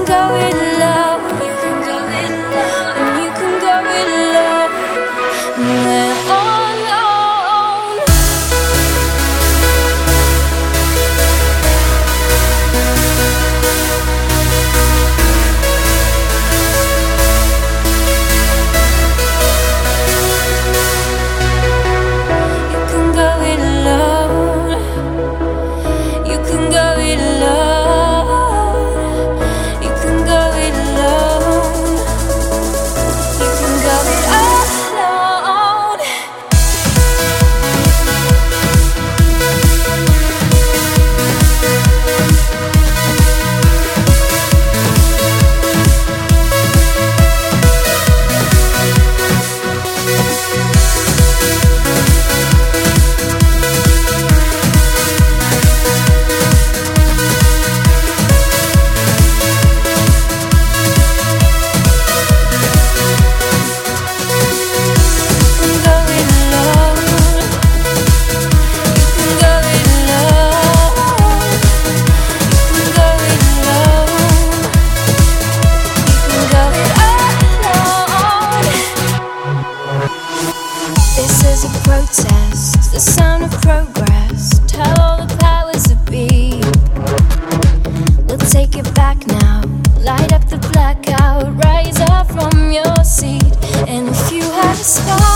go it love. You can go it love. And you can go it love. We're all alone. You can go it alone. You can go it alone. You can go it alone. You can go it alone. This is a protest, the sound of progress. Tell all the powers that be, we'll take it back now. Light up the blackout, rise up from your seat. And if you have a scar,